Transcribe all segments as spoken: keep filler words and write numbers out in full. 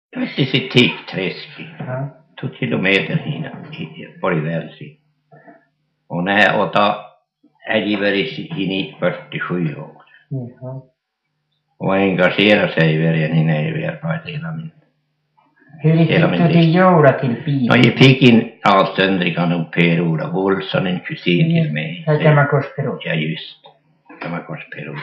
Tuotti sit tiiktreski. Tuot kilometer hina oli välsi. Och när åta ägiveri hini fyrtiosju år. Och engagera sig i verien hinna i verpait hela min. Hur fick du till göra till bilen? No, jag fick in avstöndrikan och Per-Ola Wolfson, en kusin till mig. Här kan man kors Per-Ola. Ja, just. Kan man kors Per-Ola.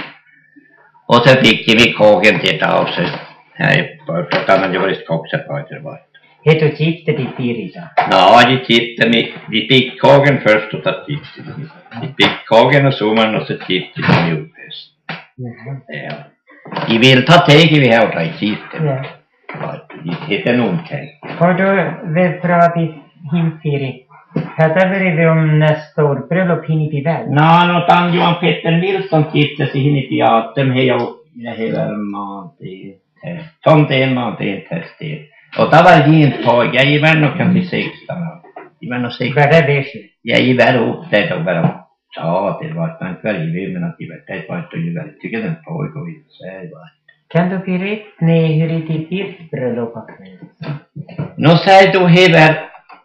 Och så fick vi kågen till ett avstönd. Nej, för att han hade varit skogsarbetare var. Hette du gifte till Pirita? Ja, jag gifte mig. Vi fick kågen först och tatt gifte. Vi fick kågen och sommaren och så gifte vi i höst. Ja. I vill ta teg vi här och ta gifte. Ja. Det heter någonting. Har du väl pratat himfiri? Hade vi om nästa år bröllop hinni i väl? Nej, något annat Johan Petter Nilsson gifte sig hinni i atem. Jag heter Mati. Som det är man det inte det. Och då var det inte på. Jag är väl nog kanske sexton. Jag var nog sexton. Vad är det? Jag är väl upp det och bara. Ja, det var inte väldigt vid men att det var inte ju väldigt. Tycker den pågår ju sig bara. Kan du berätta mig hur det är ditt bröllop? Nå säger du hever.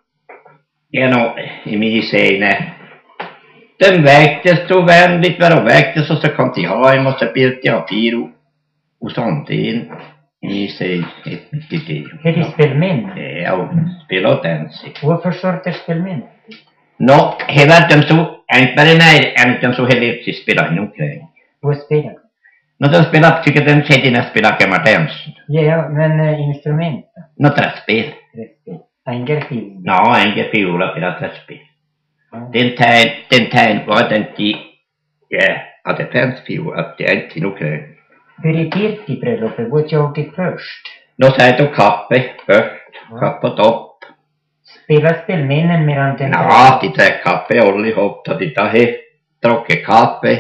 Ja, nå, i min scene. Den väcktes då vänligt var och väcktes och så kom till hem och så bilt jag pyro. Och sånt in. I sig ett mycket det. Är det spelmän? Ja, spela och dansa. Varför sorters spelmän? Nå, hever dem så. Inte bara nej, inte så heller till spela inom kring. Vad spelar? Nå, de spelar, tycker den sättina spelar kamartens. Ja, men uh, instrument? Nå, träspel. Träspel. Enger fiol? Ja, enger fiola spelar träspel. Mm. Den tän, den tän var den till, ja, att det fanns fiol, att det inte nog kring. Hur är det i bröllopet? Vad gör du först? Nå, säger du kaffe först. Mm. Kaffe och topp. Spelar spelmännen medan den... Ja, de tar kaffe och allihop. Och de tar he, drocker kaffe.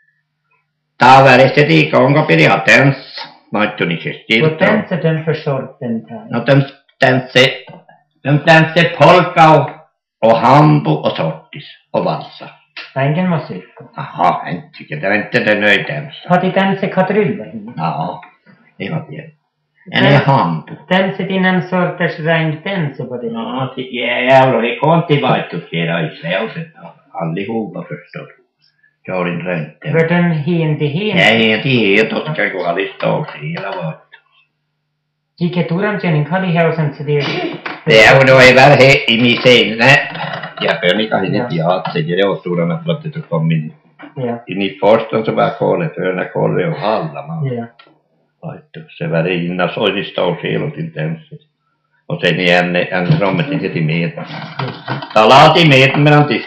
Där var det sig igång och började dans. Man inte ni still. Vad dansar den för sorten? Nå, de dansar, de dansar polka och, och hambo och sortis och valsa. Ingen musik? Jaha, jag tycker det var inte det nöjdans. Har de dansat kadruller? Ja, det var det. En är hambo. Dansar de någon sorters regndans på det? Ja, det är jävlar. Det kom till vart och flera i slävset. Allihopa förstår. Jag har inte rönt det. Var den hen till hen? Ja, hen till hen. Och ska gå alldeles dag hela vart. Gick ett orangening kalli hausen så det... Det är ju då är väl här i min scen. Nej. Jag bör inte ha inte jag. Säger det åt ordarna för att det kom in. Ja. In i första så var kollet. För när kollet och alla man. Ja. Så var det innan så är det stod hela tiden danset. Och sen igen en rommet inte till med. Då la de med mellan till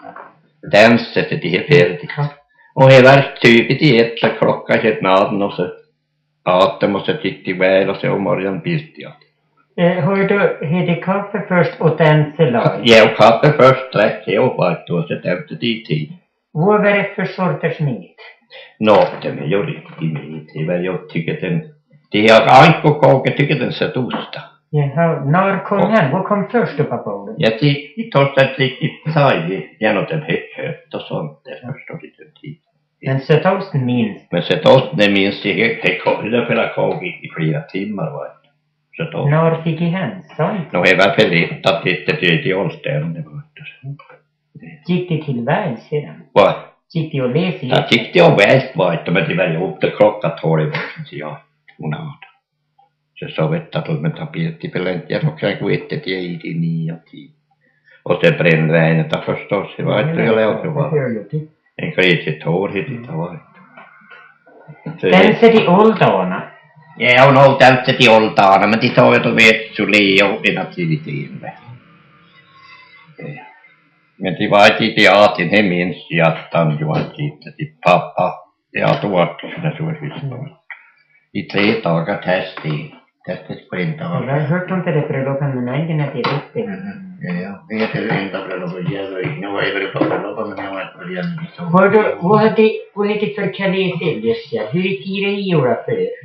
danset till det färdigt. Och det var typiskt i ett så klockan ett naden och så atem och så titt i väl och så om morgonen bilt jag. Eh, hör du, är det kaffe först och dansa lag? Ja, och kaffe först rätt jag vart och så tänkte det tid. Vad var det för sorters meat? Nå, det är ju riktigt meat. Det var jag tycker den, det har inte på kåken tycker den sett osta. Jaha, när kom och, han? Vad kom först upp på bordet? Jag tycker det tar sig riktigt tajligt genom den här kött och sånt. Det förstår lite tid. Men sötosten minst? Men sötosten är minst i det spelar kåk i flera timmar var det. Sötosten. När fick i han? Sant? Nå, det var för lite att det är till ålstämne. Gick det till väl sedan? Vad? Gick det och läs i? Ja, gick det och väl var det, men det var ju upp till klockan tolv. Så jag, hon hade. Så så vet att de tar bild till belönt. Jag tror jag vet att jag är i nio och tio. Och så brännvänet där förstås. Det var inte jag lärde det var. En gräsigt hår hit det var. Danset i åldrarna? Ja, hon har danset i åldrarna. Men de tar ju då vet så leo i nativiteten. Men det var inte i teatern. Det minns jag att han Johan tittade till pappa. Jag tog att det så husbarn. I tre dagar testade. Testet på en dag. Jag har hört om det där bröllopen, men nej, den är det riktigt. Ja, det är det enda bröllopet. Jag var ju på bröllopet, men jag var inte på det. Vad har det för kalender? Hur är det i år för?